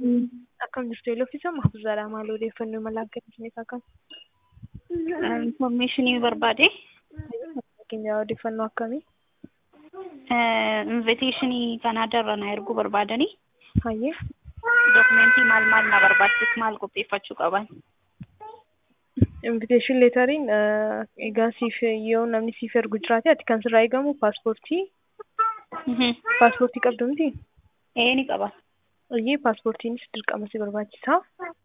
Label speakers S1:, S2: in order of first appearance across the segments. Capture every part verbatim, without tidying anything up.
S1: Akkam jirtu Eloofisa Mahfuuzaadha. Maal odeeffannoo mala akkamiitiin akka
S2: Information barbaade.
S1: Fakkeenyaaf odeeffannoo akkamii?
S2: Invitation Canada irraa na erguu barbaadanii.
S1: Hayyee.
S2: Dokumentii maal maal na barbaachisu maal qopheeffachuu qaban?
S1: Invitation leeteriin egaa siif yoo namni siif ergu jiraate ati kan sirraa eegamu paaspoortii. Paaspoortii qabdu miti?
S2: Ee ni qaba.
S1: Hayyee paaspoortiinis dirqama si barbaachisa.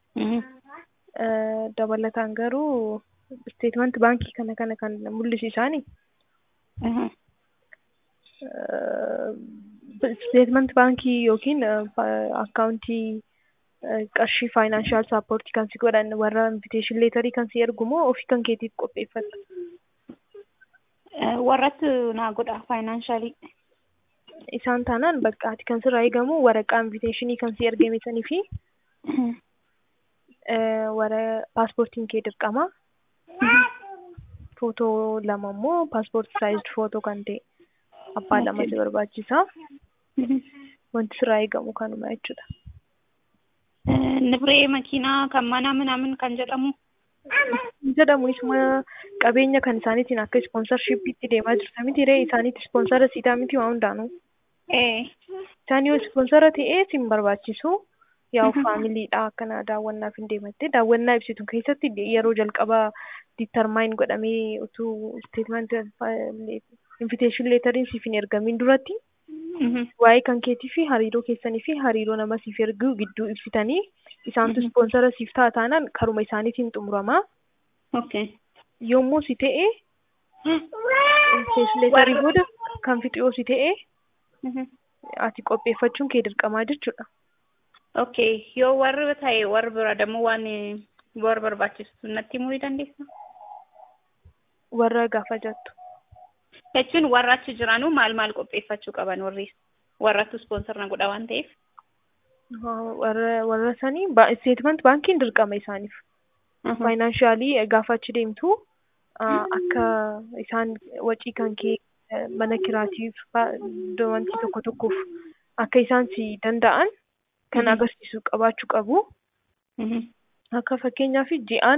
S1: Dabalataan garuu statement baankii kana kana kan mul'isiisaani. Statement baankii yookiin akkaawuntii qarshii financial support kan si godhan warra invitation leeterii kan si ergu moo ofii kan keetiif qopheeffatta?
S2: Warratti naa godha financially.
S1: Isaan taanaan bakka ati kan sirraa eegamu waraqaa invitationii kan si ergame sanii fi wara paaspoortiin kee dirqama. Footoo lama immoo paaspoort saayizd footoo kan ta'e abbaa lama si barbaachisa. Wanti sirraa eegamu kanuma jechuudha.
S2: Nibree makiinaa kan mana minaamin kan jedhamu.
S1: Jedhamu isuma qabeenya kan isaaniitiin akka ispoonsarshippiitti deemaa jirta miti ree isaaniitti ispoonsara siidaa miti waa hundaanuu. Isaan yoo ispoonsara ta'ee si hin barbaachisu. Yaa faamiliidha akkana daawwannaaf hin deematte daawwannaa ibsitu keessatti yeroo jalqabaa determine godhamee utuu statement invitation leeteriin siif hin ergamin duratti waa'ee kan keetii fi hariiroo keessanii fi hariiroo nama siif ergu gidduu ibsitanii isaantu ispoonsara siif ta'a taanaan karuma isaaniitiin xumurama. Yommuu si ta'e invitation leeterii booda kan fixiyoo si ta'e ati qopheeffachuun kee dirqamaa jechuudha.
S2: Okay, yoo warra ta'e warra bira dammoo waan warra barbaachisu natti himuu ni dandeessaa?
S1: Warra gaafa jettu.
S2: Jechuun warra achi jiranuu maal maal qopheeffachuu qaban warri warratu ispoonsar na godha waan ta'eef.
S1: Warra warra sanii statement baankiin dirqama isaaniif. Financially gaafa achi deemtu akka isaan wacii kan kee mana kiraatiif wanti tokko tokkoof akka isaan si danda'an kan agarsiisu qabaachuu qabu. Akka fakkeenyaaf ji'aan